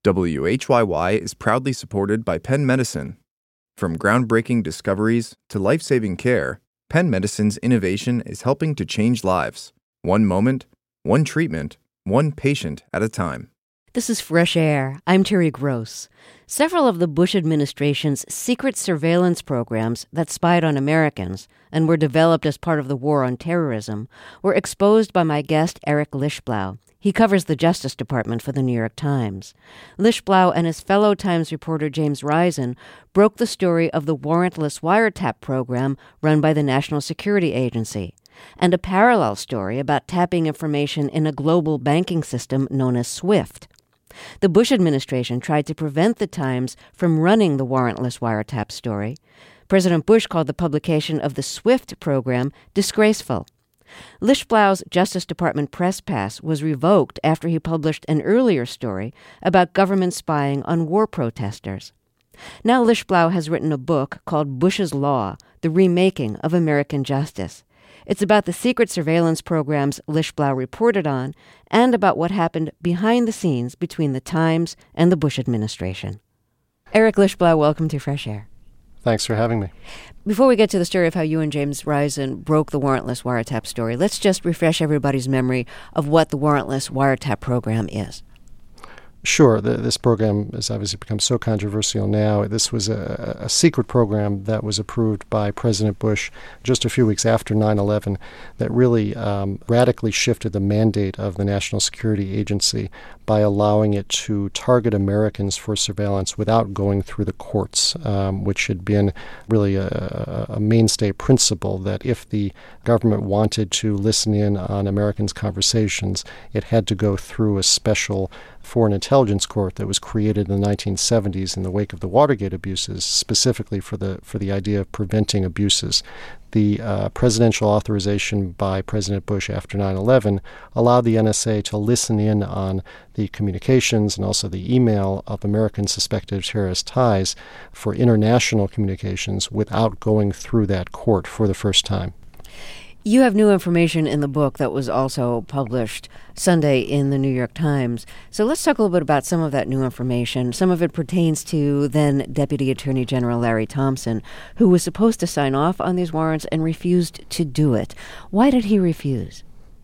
WHYY is proudly supported by Penn Medicine. From groundbreaking discoveries to life-saving care, Penn Medicine's innovation is helping to change lives. One moment, one treatment, one patient at a time. This is Fresh Air. I'm Terry Gross. Several of the Bush administration's secret surveillance programs that spied on Americans and were developed as part of the war on terrorism were exposed by my guest Eric Lichtblau. He covers the Justice Department for the New York Times. Lichtblau and his fellow Times reporter James Risen broke the story of the warrantless wiretap program run by the National Security Agency, and a parallel story about tapping information in a global banking system known as SWIFT. The Bush administration tried to prevent the Times from running the warrantless wiretap story. President Bush called the publication of the SWIFT program disgraceful. Lichtblau's Justice Department press pass was revoked after he published an earlier story about government spying on war protesters. Now Lichtblau has written a book called Bush's Law, The Remaking of American Justice. It's about the secret surveillance programs Lichtblau reported on and about what happened behind the scenes between the Times and the Bush administration. Eric Lichtblau, welcome to Fresh Air. Thanks for having me. Before we get to the story of how you and James Risen broke the warrantless wiretap story, let's just refresh everybody's memory of what the warrantless wiretap program is. Sure. This program has obviously become so controversial now. This was a secret program that was approved by President Bush just a few weeks after 9/11 that really radically shifted the mandate of the National Security Agency by allowing it to target Americans for surveillance without going through the courts, which had been really a mainstay principle that if the government wanted to listen in on Americans' conversations, it had to go through a special Foreign Intelligence Court that was created in the 1970s in the wake of the Watergate abuses, specifically for the idea of preventing abuses. The presidential authorization by President Bush after 9/11 allowed the NSA to listen in on the communications and also the email of Americans suspected of terrorist ties for international communications without going through that court for the first time. You have new information in the book that was also published Sunday in the New York Times. So let's talk a little bit about some of that new information. Some of it pertains to then Deputy Attorney General Larry Thompson, who was supposed to sign off on these warrants and refused to do it. Why did he refuse?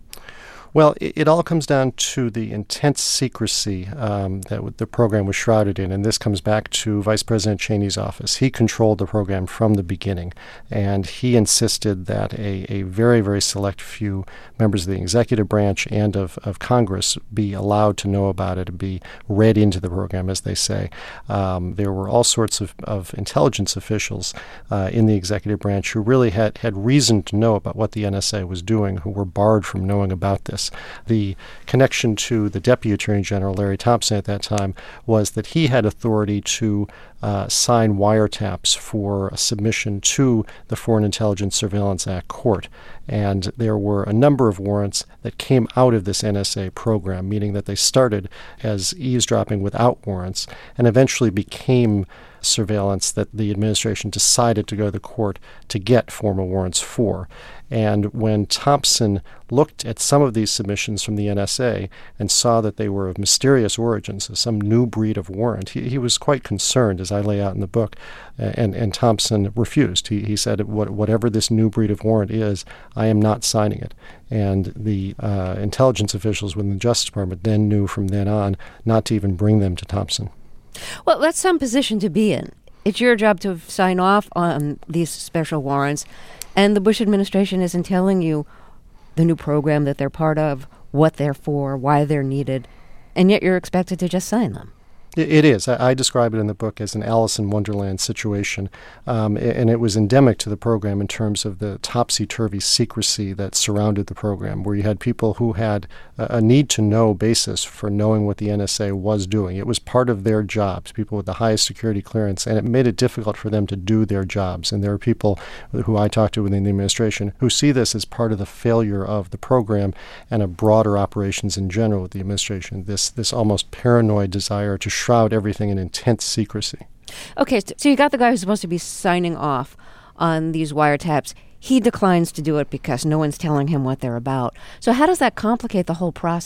Well, it all comes down to the intense secrecy that the program was shrouded in, and this comes back to Vice President Cheney's office. He controlled the program from the beginning, and he insisted that a very, very select few members of the executive branch and of Congress be allowed to know about it and be read into the program, as they say. There were all sorts of intelligence officials in the executive branch who really had reason to know about what the NSA was doing, who were barred from knowing about this. The connection to the Deputy Attorney General, Larry Thompson, at that time was that he had authority to sign wiretaps for a submission to the Foreign Intelligence Surveillance Act court. And there were a number of warrants that came out of this NSA program, meaning that they started as eavesdropping without warrants and eventually became surveillance that the administration decided to go to the court to get formal warrants for. And when Thompson looked at some of these submissions from the NSA and saw that they were of mysterious origins, some new breed of warrant, he was quite concerned, as I lay out in the book, and Thompson refused. He said, whatever this new breed of warrant is, I am not signing it. And the intelligence officials within the Justice Department then knew from then on not to even bring them to Thompson. Well, that's some position to be in. It's your job to sign off on these special warrants, and the Bush administration isn't telling you the new program that they're part of, what they're for, why they're needed, and yet you're expected to just sign them. It is. I describe it in the book as an Alice in Wonderland situation, and it was endemic to the program in terms of the topsy-turvy secrecy that surrounded the program, where you had people who had a need-to-know basis for knowing what the NSA was doing. It was part of their jobs, people with the highest security clearance, and it made it difficult for them to do their jobs. And there are people who I talked to within the administration who see this as part of the failure of the program and of broader operations in general with the administration, this almost paranoid desire to shroud everything in intense secrecy. Okay, so you got the guy who's supposed to be signing off on these wiretaps. He declines to do it because no one's telling him what they're about. So how does that complicate the whole process?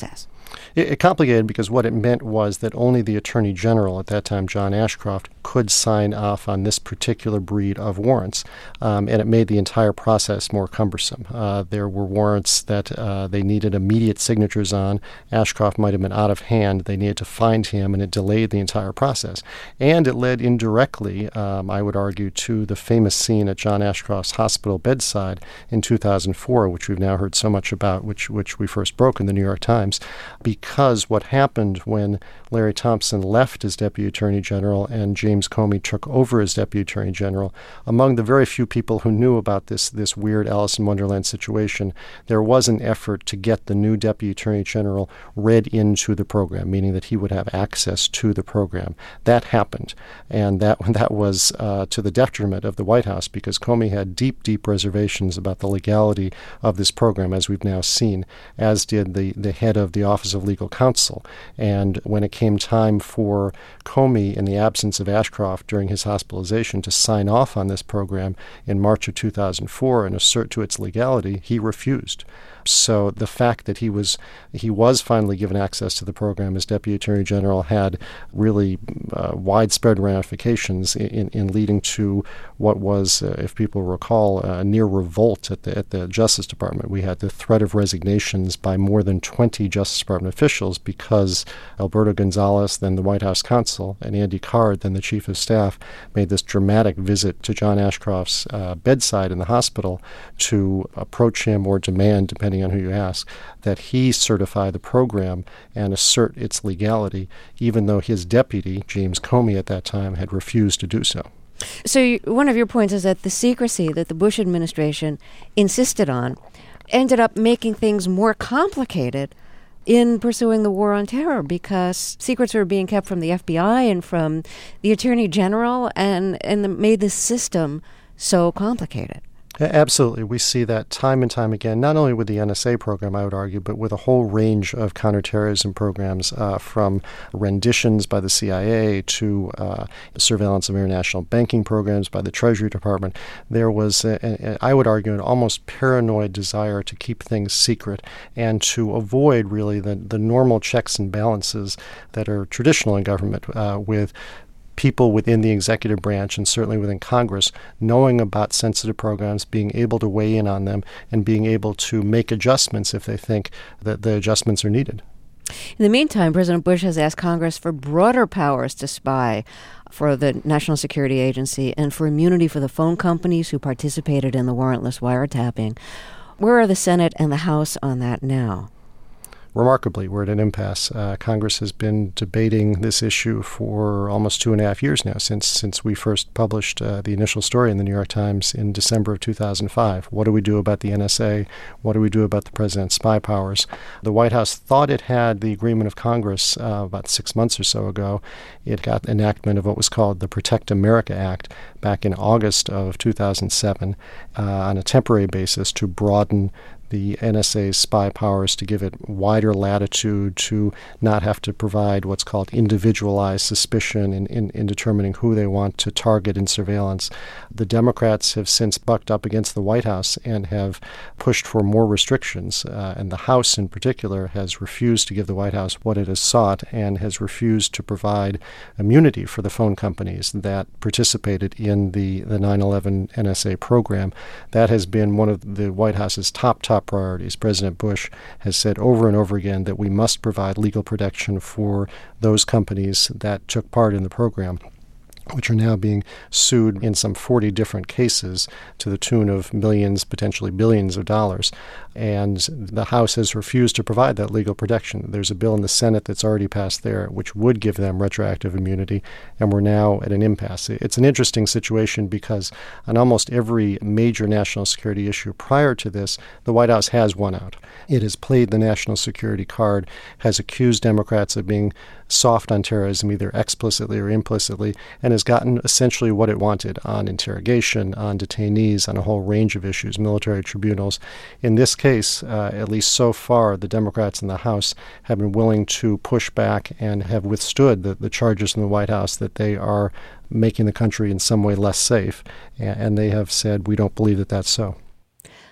It complicated because what it meant was that only the Attorney General at that time, John Ashcroft, could sign off on this particular breed of warrants, and it made the entire process more cumbersome. There were warrants that they needed immediate signatures on. Ashcroft might have been out of hand. They needed to find him, and it delayed the entire process. And it led indirectly, I would argue, to the famous scene at John Ashcroft's hospital bedside in 2004, which we've now heard so much about, which we first broke in the New York Times, because what happened when Larry Thompson left as Deputy Attorney General and James Comey took over as Deputy Attorney General, among the very few people who knew about this weird Alice in Wonderland situation, there was an effort to get the new Deputy Attorney General read into the program, meaning that he would have access to the program. That happened, and that was to the detriment of the White House, because Comey had deep reservations about the legality of this program, as we've now seen, as did the head of the Office of Legal Counsel. And when it came time for Comey, in the absence of Ashcroft during his hospitalization, to sign off on this program in March of 2004 and assert to its legality, he refused. So the fact that he was finally given access to the program as Deputy Attorney General had really widespread ramifications in leading to what was, if people recall, a near revolt at the Justice Department. We had the threat of resignations by more than 20 Justice Department officials because Alberto Gonzales, then the White House counsel, and Andy Card, then the Chief of Staff, made this dramatic visit to John Ashcroft's bedside in the hospital to approach him or demand, depending on who you ask, that he certify the program and assert its legality, even though his deputy, James Comey at that time, had refused to do so. So one of your points is that the secrecy that the Bush administration insisted on ended up making things more complicated in pursuing the war on terror, because secrets were being kept from the FBI and from the Attorney General, and made the system so complicated. Absolutely. We see that time and time again, not only with the NSA program, I would argue, but with a whole range of counterterrorism programs, from renditions by the CIA to surveillance of international banking programs by the Treasury Department. There was, I would argue, an almost paranoid desire to keep things secret and to avoid really the normal checks and balances that are traditional in government, with people within the executive branch and certainly within Congress knowing about sensitive programs, being able to weigh in on them, and being able to make adjustments if they think that the adjustments are needed. In the meantime, President Bush has asked Congress for broader powers to spy for the National Security Agency and for immunity for the phone companies who participated in the warrantless wiretapping. Where are the Senate and the House on that now? Remarkably, we're at an impasse. Congress has been debating this issue for almost 2.5 years now, since we first published the initial story in the New York Times in December of 2005. What do we do about the NSA? What do we do about the president's spy powers? The White House thought it had the agreement of Congress about 6 months or so ago. It got enactment of what was called the Protect America Act back in August of 2007 on a temporary basis to broaden the NSA's spy powers, to give it wider latitude to not have to provide what's called individualized suspicion in determining who they want to target in surveillance. The Democrats have since bucked up against the White House and have pushed for more restrictions, and the House in particular has refused to give the White House what it has sought and has refused to provide immunity for the phone companies that participated in the 9/11 NSA program. That has been one of the White House's top priorities. President Bush has said over and over again that we must provide legal protection for those companies that took part in the program, which are now being sued in some 40 different cases to the tune of millions, potentially billions of dollars. And the House has refused to provide that legal protection. There's a bill in the Senate that's already passed there which would give them retroactive immunity, and we're now at an impasse. It's an interesting situation because on almost every major national security issue prior to this, the White House has won out. It has played the national security card, has accused Democrats of being soft on terrorism, either explicitly or implicitly, and has gotten essentially what it wanted on interrogation, on detainees, on a whole range of issues, military tribunals. In this case, at least so far, the Democrats in the House have been willing to push back and have withstood the charges from the White House that they are making the country in some way less safe, and they have said, we don't believe that that's so.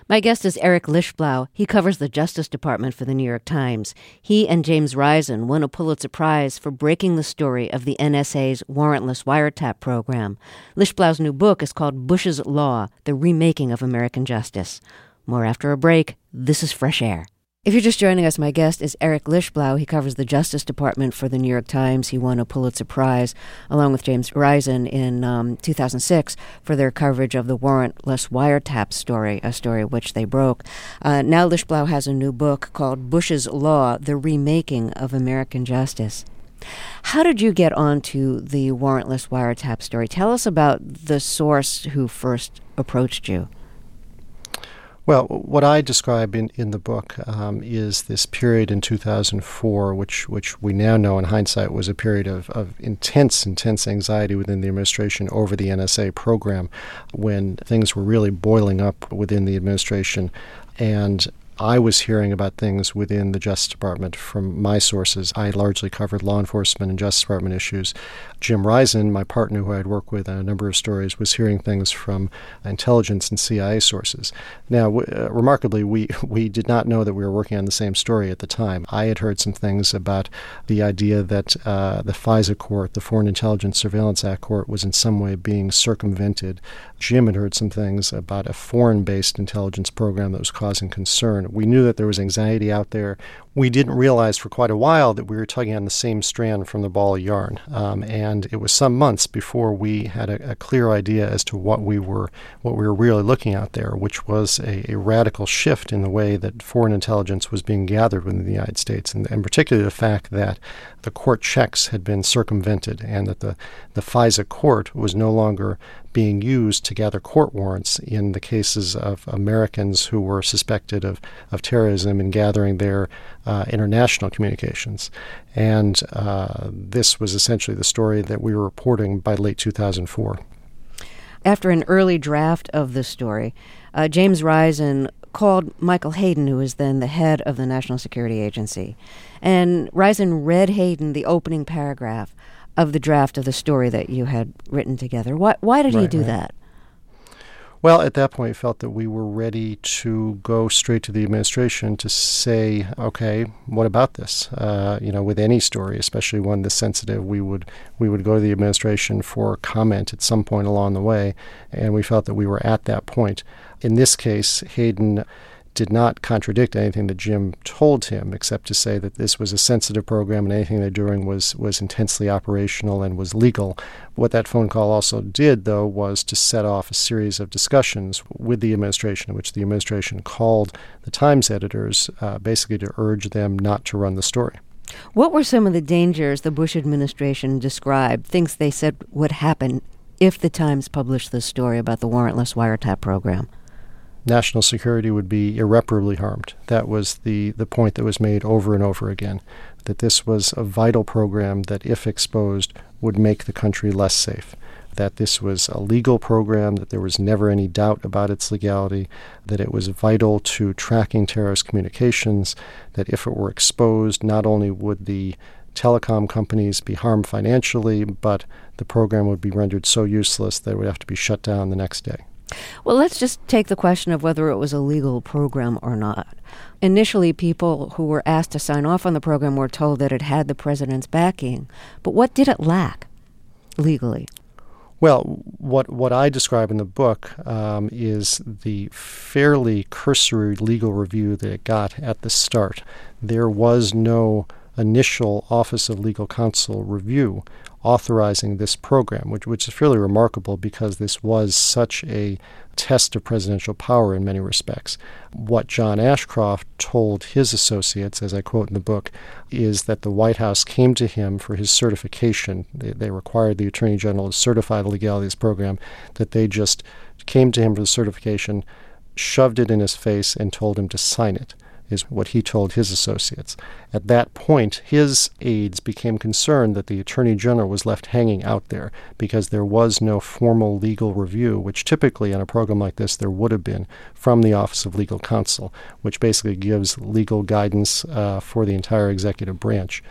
My guest is Eric Lichtblau. He covers the Justice Department for the New York Times. He and James Risen won a Pulitzer Prize for breaking the story of the NSA's warrantless wiretap program. Lichtblau's new book is called Bush's Law, The Remaking of American Justice. More after a break. This is Fresh Air. If you're just joining us, my guest is Eric Lichtblau. He covers the Justice Department for the New York Times. He won a Pulitzer Prize, along with James Risen, in 2006 for their coverage of the warrantless wiretap story, a story which they broke. Now Lichtblau has a new book called Bush's Law, The Remaking of American Justice. How did you get onto the warrantless wiretap story? Tell us about the source who first approached you. Well, what I describe in the book is this period in 2004, which we now know in hindsight was a period of intense anxiety within the administration over the NSA program, when things were really boiling up within the administration. And I was hearing about things within the Justice Department from my sources. I largely covered law enforcement and Justice Department issues. Jim Risen, my partner who I had worked with on a number of stories, was hearing things from intelligence and CIA sources. Now, remarkably, we did not know that we were working on the same story at the time. I had heard some things about the idea that the FISA court, the Foreign Intelligence Surveillance Act court, was in some way being circumvented. Jim had heard some things about a foreign-based intelligence program that was causing concern. We knew that there was anxiety out there. We didn't realize for quite a while that we were tugging on the same strand from the ball of yarn. And it was some months before we had a clear idea as to what we were really looking at there, which was a radical shift in the way that foreign intelligence was being gathered within the United States, and particularly the fact that the court checks had been circumvented and that the FISA court was no longer being used to gather court warrants in the cases of Americans who were suspected of terrorism and gathering their international communications. And this was essentially the story that we were reporting by late 2004. After an early draft of the story, James Risen called Michael Hayden, who was then the head of the National Security Agency. And Risen read Hayden the opening paragraph of the draft of the story that you had written together. Why did he do that? Well, at that point, we felt that we were ready to go straight to the administration to say, okay, what about this? With any story, especially one this sensitive, we would go to the administration for comment at some point along the way, and we felt that we were at that point. In this case, Hayden did not contradict anything that Jim told him, except to say that this was a sensitive program and anything they're doing was intensely operational and was legal. What that phone call also did, though, was to set off a series of discussions with the administration, in which the administration called the Times editors basically to urge them not to run the story. What were some of the dangers the Bush administration described, things they said would happen if the Times published this story about the warrantless wiretap program? National security would be irreparably harmed. That was the point that was made over and over again, that this was a vital program that, if exposed, would make the country less safe, that this was a legal program, that there was never any doubt about its legality, that it was vital to tracking terrorist communications, that if it were exposed, not only would the telecom companies be harmed financially, but the program would be rendered so useless that it would have to be shut down the next day. Well, let's just take the question of whether it was a legal program or not. Initially, people who were asked to sign off on the program were told that it had the president's backing. But what did it lack legally? Well, what I describe in the book is the fairly cursory legal review that it got at the start. There was no initial Office of Legal Counsel review authorizing this program, which is fairly remarkable because this was such a test of presidential power in many respects. What John Ashcroft told his associates, as I quote in the book, is that the White House came to him for his certification. They required the Attorney General to certify the legality of this program, that they just came to him for the certification, shoved it in his face, and told him to sign it, is what he told his associates. At that point, his aides became concerned that the Attorney General was left hanging out there because there was no formal legal review, which typically on a program like this there would have been from the Office of Legal Counsel, which basically gives legal guidance for the entire executive branch.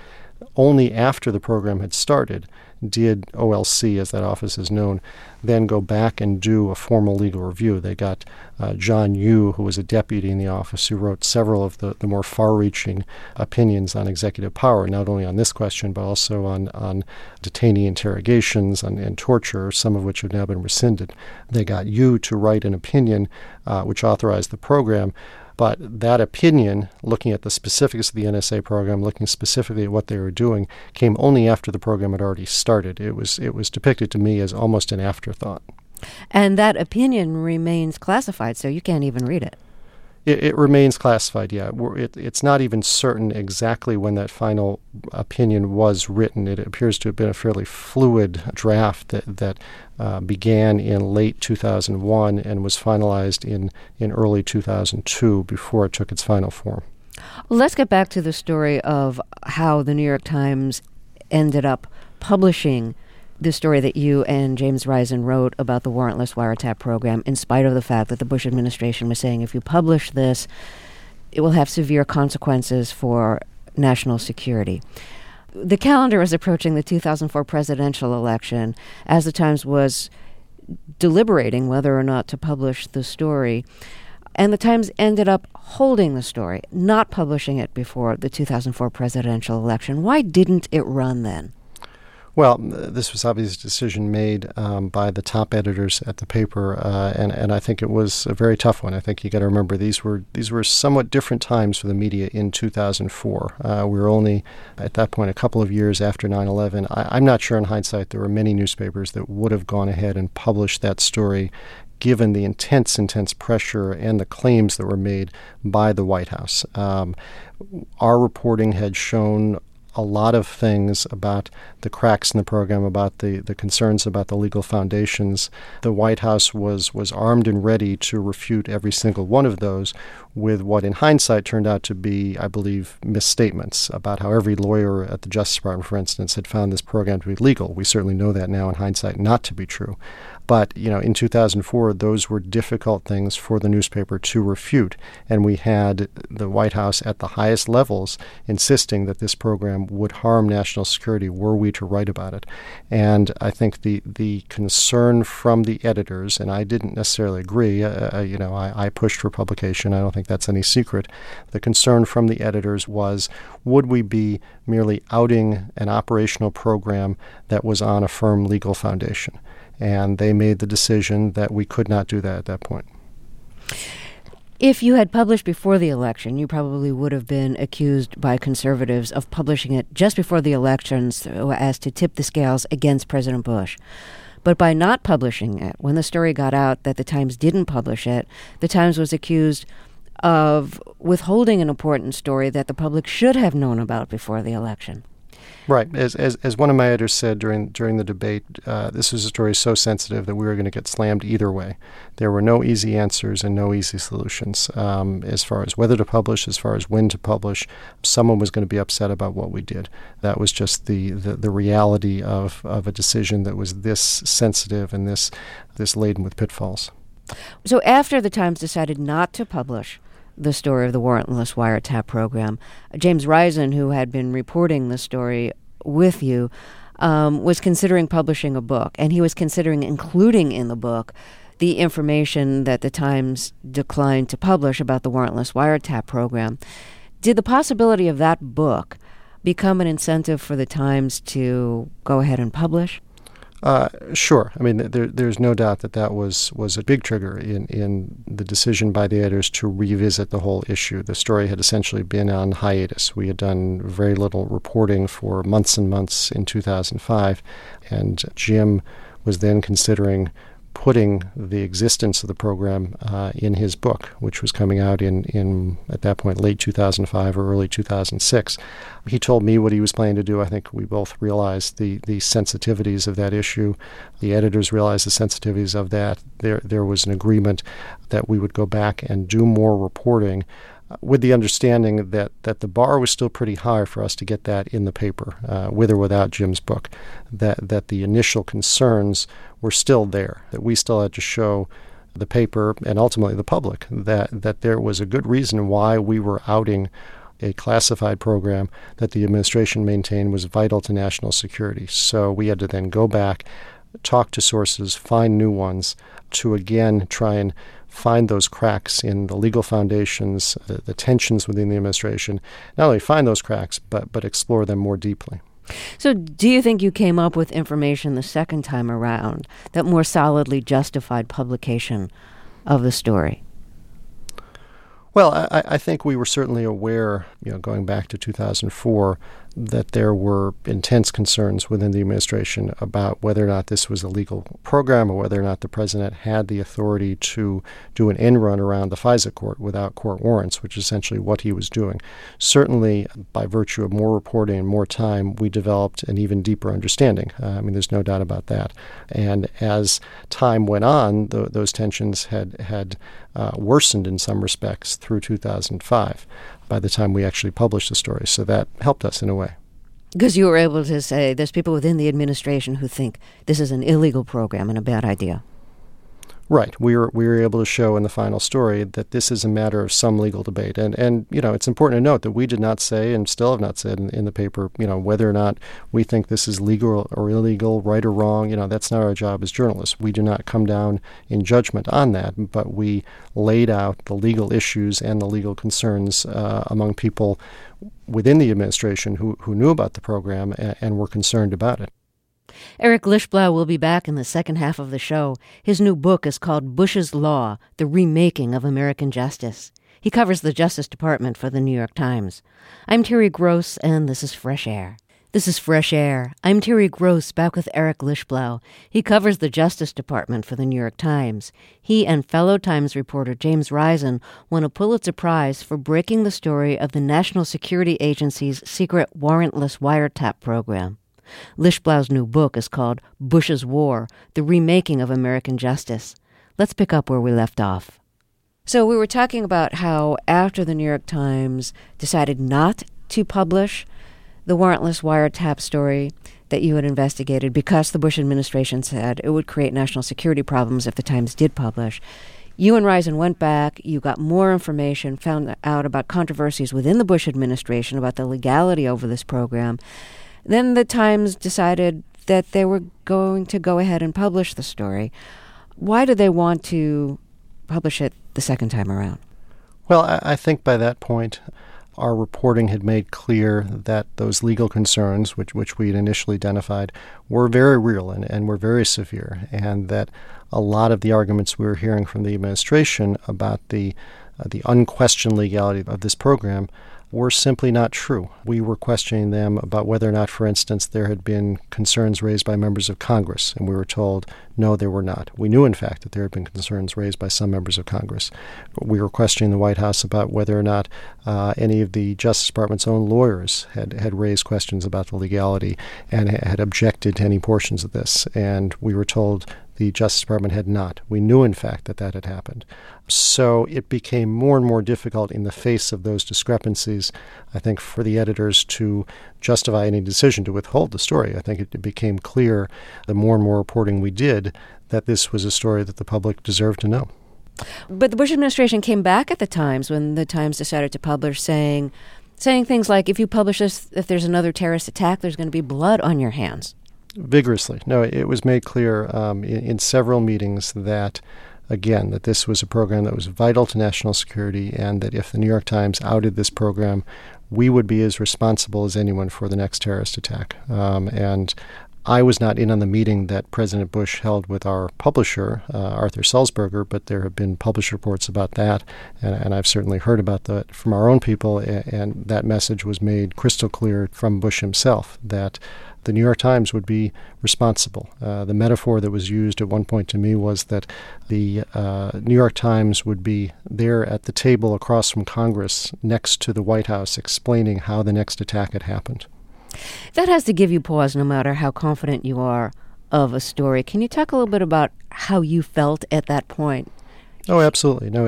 Only after the program had started did OLC, as that office is known, then go back and do a formal legal review. They got John Yoo, who was a deputy in the office, who wrote several of the more far-reaching opinions on executive power, not only on this question, but also on detainee interrogations and torture, some of which have now been rescinded. They got Yoo to write an opinion which authorized the program. But that opinion, looking at the specifics of the NSA program, looking specifically at what they were doing, came only after the program had already started. It was depicted to me as almost an afterthought. And that opinion remains classified, so you can't even read it. It remains classified, yeah. It's not even certain exactly when that final opinion was written. It appears to have been a fairly fluid draft that began in late 2001 and was finalized in early 2002 before it took its final form. Well, let's get back to the story of how the New York Times ended up publishing the story that you and James Risen wrote about the warrantless wiretap program, in spite of the fact that the Bush administration was saying if you publish this, it will have severe consequences for national security. The calendar is approaching the 2004 presidential election. As the Times was deliberating whether or not to publish the story, and the Times ended up holding the story, not publishing it before the 2004 presidential election. Why didn't it run then? Well, this was obviously a decision made by the top editors at the paper, and I think it was a very tough one. I think you got to remember these were somewhat different times for the media in 2004. We were only at that point a couple of years after 9/11. I'm not sure in hindsight there were many newspapers that would have gone ahead and published that story, given the intense pressure and the claims that were made by the White House. Our reporting had shown a lot of things about the cracks in the program, about the concerns about the legal foundations. The White House was armed and ready to refute every single one of those with what in hindsight turned out to be, I believe, misstatements about how every lawyer at the Justice Department, for instance, had found this program to be legal. We certainly know that now in hindsight not to be true. But, in 2004, those were difficult things for the newspaper to refute. And we had the White House at the highest levels insisting that this program would harm national security were we to write about it. And I think the concern from the editors, and I didn't necessarily agree, I pushed for publication. I don't think that's any secret. The concern from the editors was, would we be merely outing an operational program that was on a firm legal foundation? And they made the decision that we could not do that at that point. If you had published before the election, you probably would have been accused by conservatives of publishing it just before the elections so as to tip the scales against President Bush. But by not publishing it, when the story got out that the Times didn't publish it, the Times was accused of withholding an important story that the public should have known about before the election. Right. As one of my editors said during the debate, this was a story so sensitive that we were going to get slammed either way. There were no easy answers and no easy solutions as far as whether to publish, as far as when to publish. Someone was going to be upset about what we did. That was just the reality of a decision that was this sensitive and this laden with pitfalls. So after the Times decided not to publish the story of the warrantless wiretap program, James Risen, who had been reporting the story with you, was considering publishing a book, and he was considering including in the book the information that the Times declined to publish about the warrantless wiretap program. Did the possibility of that book become an incentive for the Times to go ahead and publish? Sure. I mean, there's no doubt that was a big trigger in the decision by the editors to revisit the whole issue. The story had essentially been on hiatus. We had done very little reporting for months and months in 2005, and Jim was then considering putting the existence of the program in his book, which was coming out in at that point, late 2005 or early 2006. He told me what he was planning to do. I think we both realized the sensitivities of that issue. The editors realized the sensitivities of that. There was an agreement that we would go back and do more reporting with the understanding that the bar was still pretty high for us to get that in the paper, with or without Jim's book, that the initial concerns were still there, that we still had to show the paper and ultimately the public that there was a good reason why we were outing a classified program that the administration maintained was vital to national security. So we had to then go back, talk to sources, find new ones to again try and find those cracks in the legal foundations, the tensions within the administration, not only find those cracks, but explore them more deeply. So do you think you came up with information the second time around that more solidly justified publication of the story? Well, I think we were certainly aware, going back to 2004, that there were intense concerns within the administration about whether or not this was a legal program or whether or not the president had the authority to do an end run around the FISA court without court warrants, which is essentially what he was doing. Certainly, by virtue of more reporting and more time, we developed an even deeper understanding. There's no doubt about that. And as time went on, those tensions had worsened in some respects through 2005 by the time we actually published the story. So that helped us in a way. Because you were able to say there's people within the administration who think this is an illegal program and a bad idea. Right. We were able to show in the final story that this is a matter of some legal debate. And it's important to note that we did not say, and still have not said in the paper, whether or not we think this is legal or illegal, right or wrong. That's not our job as journalists. We do not come down in judgment on that, but we laid out the legal issues and the legal concerns among people within the administration who knew about the program and were concerned about it. Eric Lischblau will be back in the second half of the show. His new book is called Bush's Law, The Remaking of American Justice. He covers the Justice Department for the New York Times. I'm Terry Gross, and this is Fresh Air. This is Fresh Air. I'm Terry Gross, back with Eric Lischblau. He covers the Justice Department for the New York Times. He and fellow Times reporter James Risen won a Pulitzer Prize for breaking the story of the National Security Agency's secret warrantless wiretap program. Lischblau's new book is called Bush's War, The Remaking of American Justice. Let's pick up where we left off. So we were talking about how after the New York Times decided not to publish the warrantless wiretap story that you had investigated because the Bush administration said it would create national security problems if the Times did publish, you and Risen went back, you got more information, found out about controversies within the Bush administration about the legality over this program. Then the Times decided that they were going to go ahead and publish the story. Why did they want to publish it the second time around? Well, I think by that point, our reporting had made clear that those legal concerns, which we had initially identified, were very real and were very severe, and that a lot of the arguments we were hearing from the administration about the unquestioned legality of this program were simply not true. We were questioning them about whether or not, for instance, there had been concerns raised by members of Congress, and we were told, no, there were not. We knew, in fact, that there had been concerns raised by some members of Congress. We were questioning the White House about whether or not any of the Justice Department's own lawyers had raised questions about the legality and had objected to any portions of this, and we were told the Justice Department had not. We knew, in fact, that had happened. So it became more and more difficult in the face of those discrepancies, I think, for the editors to justify any decision to withhold the story. I think it became clear, the more and more reporting we did, that this was a story that the public deserved to know. But the Bush administration came back at the Times when the Times decided to publish, saying things like, if you publish this, if there's another terrorist attack, there's going to be blood on your hands. Vigorously. No, it was made clear in several meetings that, again, that this was a program that was vital to national security, and that if the New York Times outed this program, we would be as responsible as anyone for the next terrorist attack. And I was not in on the meeting that President Bush held with our publisher, Arthur Sulzberger, but there have been published reports about that, and I've certainly heard about that from our own people, and that message was made crystal clear from Bush himself, that the New York Times would be responsible. The metaphor that was used at one point to me was that the New York Times would be there at the table across from Congress next to the White House explaining how the next attack had happened. That has to give you pause no matter how confident you are of a story. Can you talk a little bit about how you felt at that point? Oh, absolutely. No,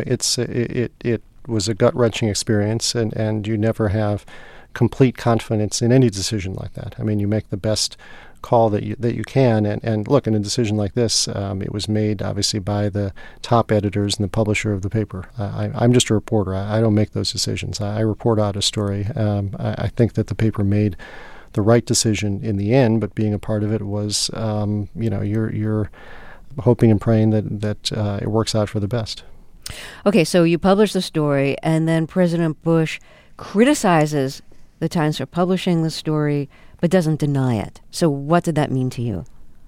it was a gut-wrenching experience, and you never have complete confidence in any decision like that. I mean, you make the best call that you can. And look, in a decision like this, it was made obviously by the top editors and the publisher of the paper. I'm just a reporter. I don't make those decisions. I report out a story. I think that the paper made the right decision in the end, but being a part of it was, you're hoping and praying that it works out for the best. Okay, so you publish the story, and then President Bush criticizes the Times for publishing the story, but doesn't deny it. So what did that mean to you?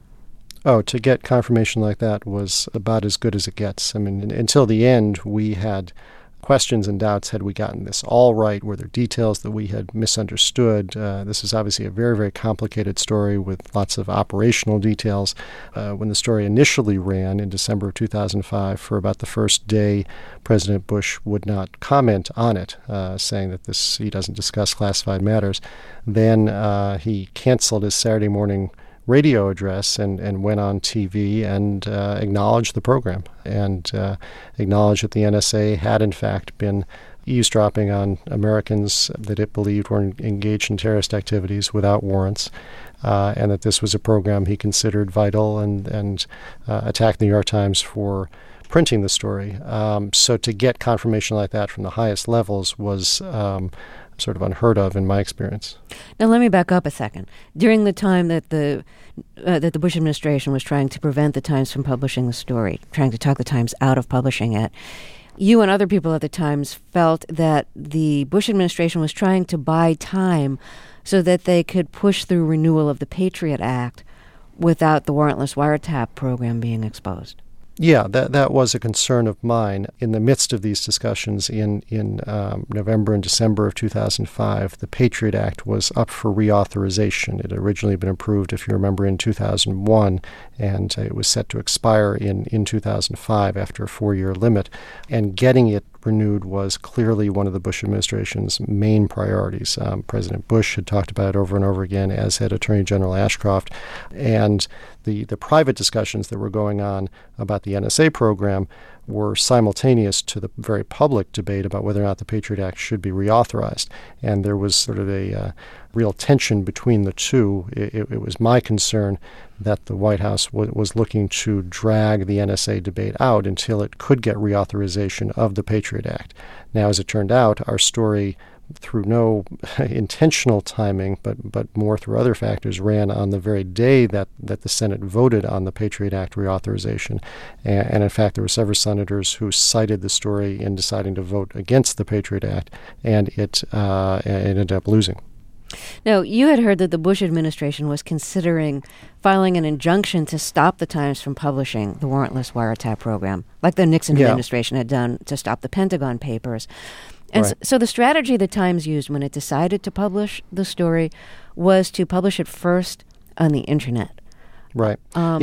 Oh, to get confirmation like that was about as good as it gets. I mean, until the end, we had questions and doubts. Had we gotten this all right? Were there details that we had misunderstood? This is obviously a very, very complicated story with lots of operational details. When the story initially ran in December of 2005, for about the first day, President Bush would not comment on it, saying that he doesn't discuss classified matters. Then he canceled his Saturday morning radio address and went on TV and acknowledged the program and acknowledged that the NSA had in fact been eavesdropping on Americans that it believed were engaged in terrorist activities without warrants, and that this was a program he considered vital, and attacked the New York Times for printing the story. So to get confirmation like that from the highest levels was sort of unheard of in my experience. Now let me back up a second. During the time that the Bush administration was trying to prevent the Times from publishing the story, trying to talk the Times out of publishing it, you and other people at the Times felt that the Bush administration was trying to buy time so that they could push through renewal of the Patriot Act without the warrantless wiretap program being exposed. Yeah, that was a concern of mine. In the midst of these discussions in November and December of 2005, the Patriot Act was up for reauthorization. It had originally been approved, if you remember, in 2001, and it was set to expire in 2005 after a 4-year limit. And getting it renewed was clearly one of the Bush administration's main priorities. President Bush had talked about it over and over again, as had Attorney General Ashcroft. And the private discussions that were going on about the NSA program were simultaneous to the very public debate about whether or not the Patriot Act should be reauthorized. And there was sort of a real tension between the two. It was my concern that the White House was looking to drag the NSA debate out until it could get reauthorization of the Patriot Act. Now, as it turned out, our story, through no intentional timing, but more through other factors, ran on the very day that the Senate voted on the Patriot Act reauthorization. And in fact, there were several senators who cited the story in deciding to vote against the Patriot Act, and it ended up losing. Now, you had heard that the Bush administration was considering filing an injunction to stop the Times from publishing the warrantless wiretap program, like the Nixon administration had done to stop the Pentagon Papers. And right. So the strategy the Times used when it decided to publish the story was to publish it first on the Internet. Right.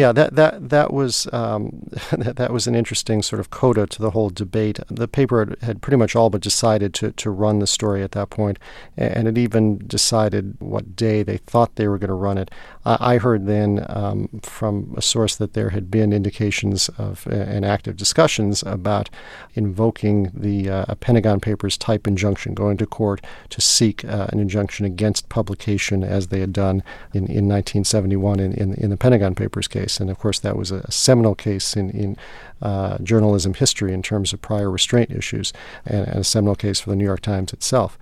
That was that was an interesting sort of coda to the whole debate. The paper had pretty much all but decided to run the story at that point, and it even decided what day they thought they were going to run it. I heard then from a source that there had been indications of and active discussions about invoking the Pentagon Papers type injunction, going to court to seek an injunction against publication, as they had done in 1971 in the Pentagon Papers case. And of course, that was a seminal case in journalism history in terms of prior restraint issues, and a seminal case for the New York Times itself.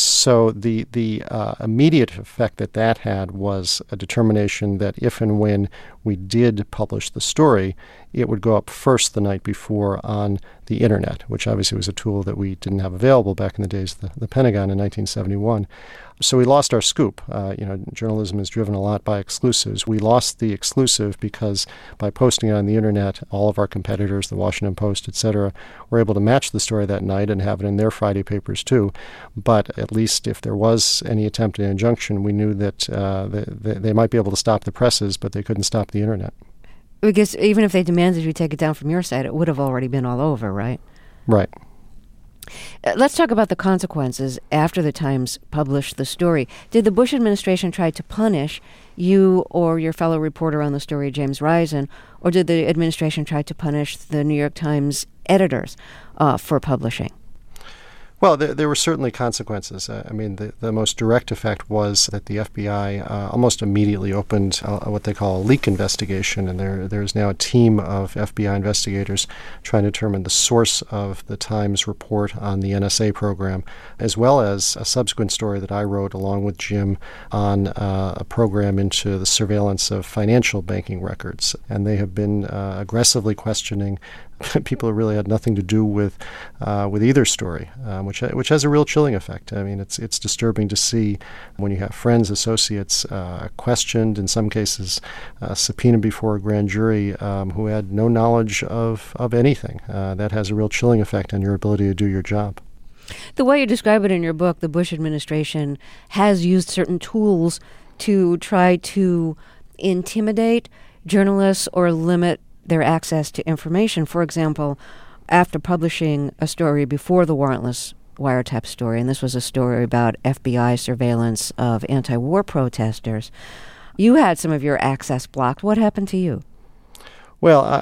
So the immediate effect that had was a determination that if and when we did publish the story, it would go up first the night before on the Internet, which obviously was a tool that we didn't have available back in the days of the Pentagon in 1971. So we lost our scoop. Journalism is driven a lot by exclusives. We lost the exclusive because by posting it on the Internet, all of our competitors, the Washington Post, etc., were able to match the story that night and have it in their Friday papers too. But at least if there was any attempt at an injunction, we knew that they might be able to stop the presses, but they couldn't stop the Internet. Because even if they demanded you take it down from your site, it would have already been all over, right? Right. Let's talk about the consequences after the Times published the story. Did the Bush administration try to punish you or your fellow reporter on the story, James Risen, or did the administration try to punish the New York Times editors for publishing? Well, there were certainly consequences. I mean, the most direct effect was that the FBI almost immediately opened what they call a leak investigation, and there is now a team of FBI investigators trying to determine the source of the Times report on the NSA program, as well as a subsequent story that I wrote along with Jim on a program into the surveillance of financial banking records. And they have been aggressively questioning people who really had nothing to do with either story, which has a real chilling effect. I mean, it's disturbing to see when you have friends, associates questioned, in some cases subpoenaed before a grand jury who had no knowledge of anything. That has a real chilling effect on your ability to do your job. The way you describe it in your book, the Bush administration has used certain tools to try to intimidate journalists or limit their access to information. For example, after publishing a story before the warrantless wiretap story, and this was a story about FBI surveillance of anti-war protesters, you had some of your access blocked. What happened to you? Well,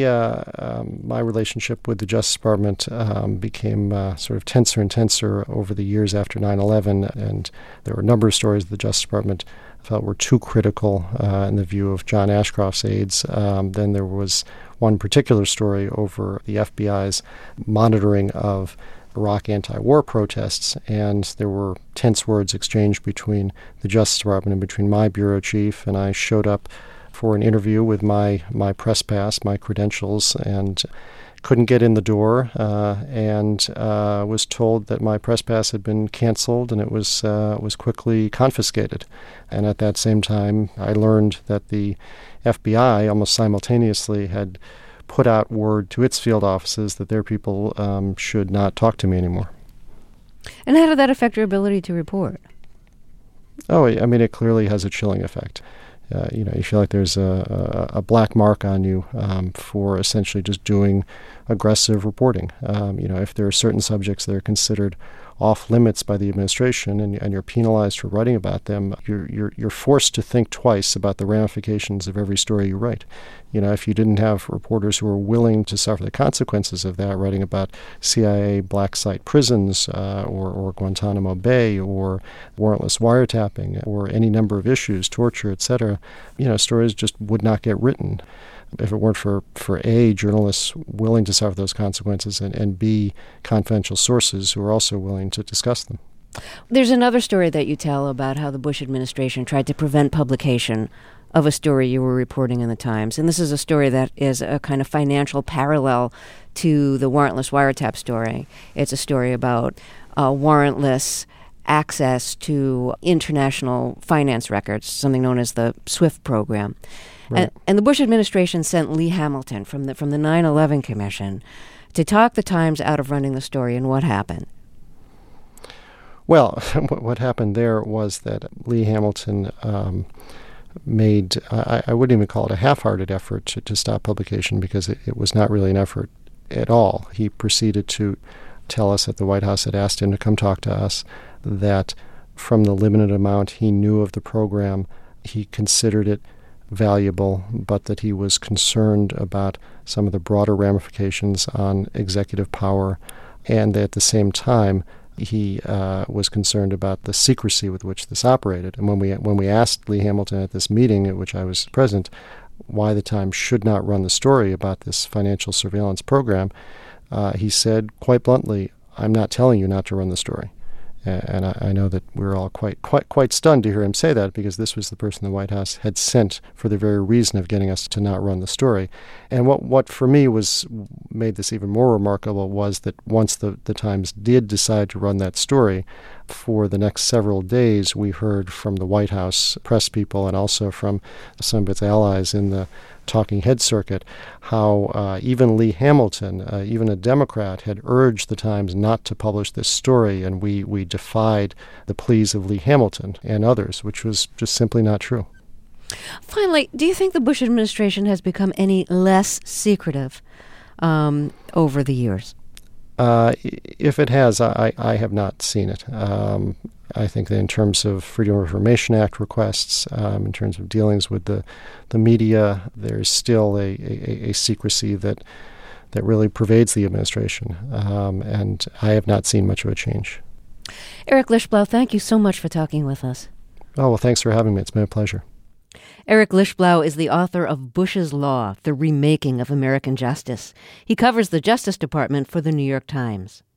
my relationship with the Justice Department became sort of tenser and tenser over the years after 9/11, and there were a number of stories the Justice Department felt were too critical in the view of John Ashcroft's aides. Then there was one particular story over the FBI's monitoring of Iraq anti-war protests, and there were tense words exchanged between the Justice Department and between my bureau chief, and I showed up for an interview with my press pass, my credentials, and couldn't get in the door, and was told that my press pass had been canceled, and it was quickly confiscated. And at that same time, I learned that the FBI almost simultaneously had put out word to its field offices that their people should not talk to me anymore. And how did that affect your ability to report? Oh, I mean, it clearly has a chilling effect. You feel like there's a black mark on you for essentially just doing aggressive reporting. If there are certain subjects that are considered off limits by the administration and you're penalized for writing about them, you're forced to think twice about the ramifications of every story you write. If you didn't have reporters who were willing to suffer the consequences of that, writing about CIA black site prisons or Guantanamo Bay or warrantless wiretapping or any number of issues, torture, etc., stories just would not get written if it weren't for A, journalists willing to suffer those consequences, and B, confidential sources who are also willing to discuss them. There's another story that you tell about how the Bush administration tried to prevent publication of a story you were reporting in the Times. And this is a story that is a kind of financial parallel to the warrantless wiretap story. It's a story about warrantless access to international finance records, something known as the SWIFT program. Right. And the Bush administration sent Lee Hamilton from the 9/11 Commission to talk the Times out of running the story. And what happened? Well, what happened there was that Lee Hamilton made, I wouldn't even call it a half-hearted effort to stop publication, because it was not really an effort at all. He proceeded to tell us that the White House had asked him to come talk to us, that from the limited amount he knew of the program, he considered it valuable, but that he was concerned about some of the broader ramifications on executive power, and that at the same time he was concerned about the secrecy with which this operated. And when we asked Lee Hamilton at this meeting at which I was present why the Times should not run the story about this financial surveillance program, he said quite bluntly, "I'm not telling you not to run the story." And I know that we're all quite stunned to hear him say that, because this was the person the White House had sent for the very reason of getting us to not run the story. And what for me made this even more remarkable was that once the Times did decide to run that story, for the next several days we heard from the White House press people and also from some of its allies in the talking head circuit how even Lee Hamilton, even a Democrat, had urged the Times not to publish this story, and we defied the pleas of Lee Hamilton and others, which was just simply not true. Finally, do you think the Bush administration has become any less secretive over the years? If it has, I have not seen it. I think that in terms of Freedom of Information Act requests, in terms of dealings with the media, there's still a secrecy that that really pervades the administration, and I have not seen much of a change. Eric Lichtblau, thank you so much for talking with us. Oh, well, thanks for having me. It's been a pleasure. Eric Lichtblau is the author of Bush's Law, The Remaking of American Justice. He covers the Justice Department for the New York Times.